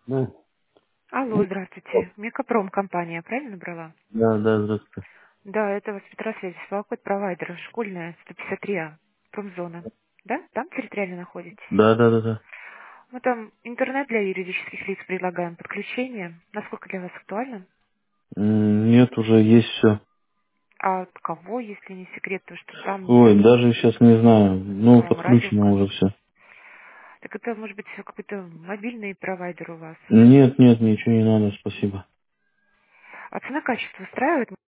Да, Алло, здравствуйте. Мекапром компания, правильно брала? да, да, здравствуйте. Да, это вас Петросвязь, код провайдера, школьная, 153А, промзона. Да? Там территориально находитесь? Да, да, да, да. Мы там интернет для юридических лиц предлагаем, подключение. Насколько для вас актуально? Нет, уже есть все. А от кого, если не секрет, то что там Ой, даже сейчас не знаю. Ну, радио подключено уже включено? все. Так это может быть какой-то мобильный провайдер у вас? Нет, нет, ничего не надо, спасибо. А цена-качество устраивает?